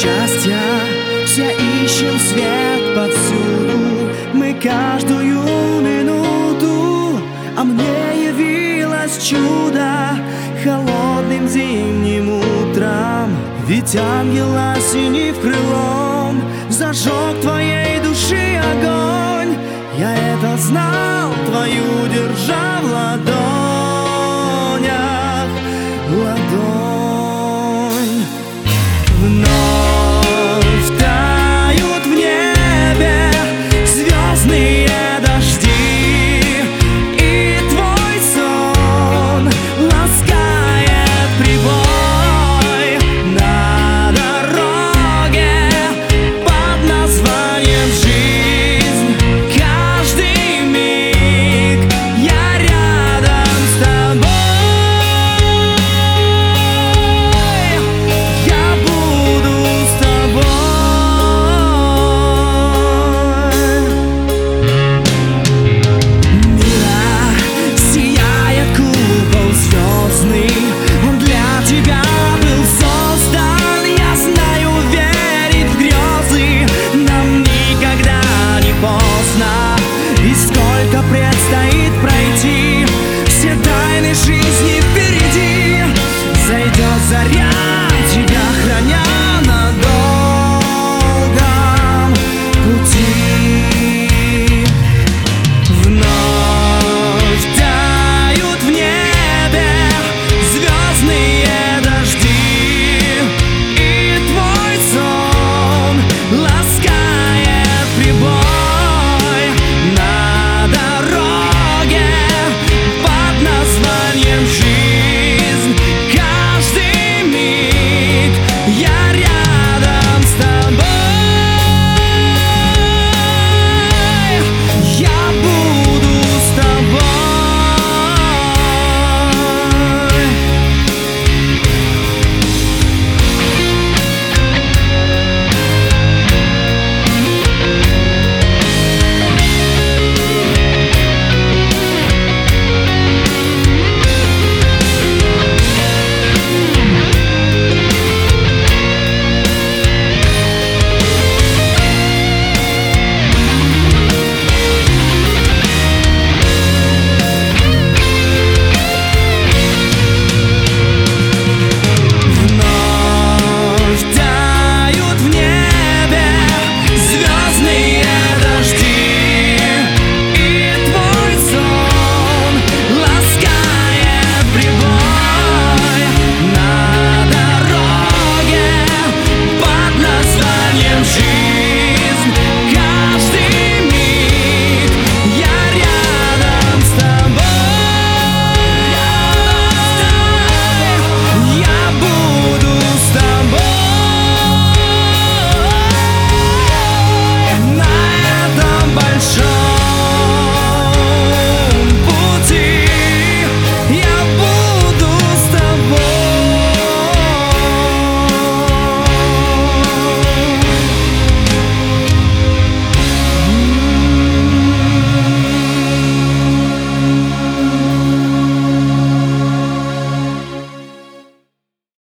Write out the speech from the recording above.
счастья все ищем свет повсюду, мы каждую минуту, а мне явилось чудо холодным зимним утром. Ведь ангел осенив крылом зажег твоей души огонь. Я это знал, твою держа в ладонях, ладонь. Вновь тают в небе звездные дожди, и твой сон ласкает прибой на дороге под названием жизнь. Каждый миг я рядом с тобой. Предстоит пройти все тайны жизни впереди. Зайдет заря, тебя храня на долгом пути. Вновь тают в небе звездные дожди, и твой сон ласкает прибой. Жизнь, каждый миг я рядом.